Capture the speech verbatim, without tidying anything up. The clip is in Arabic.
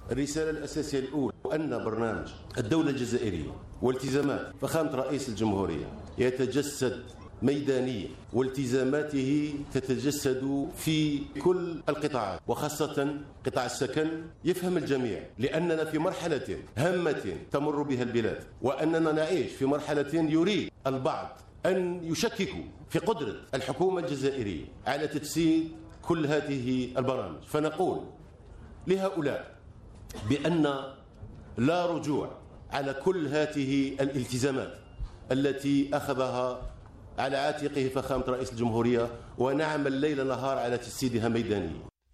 الرسالة الأساسية الأولى أن برنامج الدولة الجزائرية والتزامات فخامة رئيس الجمهورية يتجسد ميدانيا، والتزاماته تتجسد في كل القطاعات وخاصة قطاع السكن. يفهم الجميع لأننا في مرحلة هامة تمر بها البلاد، وأننا نعيش في مرحلة يريد البعض أن يشككوا في قدرة الحكومة الجزائرية على تجسيد كل هذه البرامج. فنقول لهؤلاء بأن لا رجوع على كل هذه الالتزامات التي أخذها على عاتقه فخامة رئيس الجمهورية، ونعمل ليل نهار على تجسيدها ميدانيا.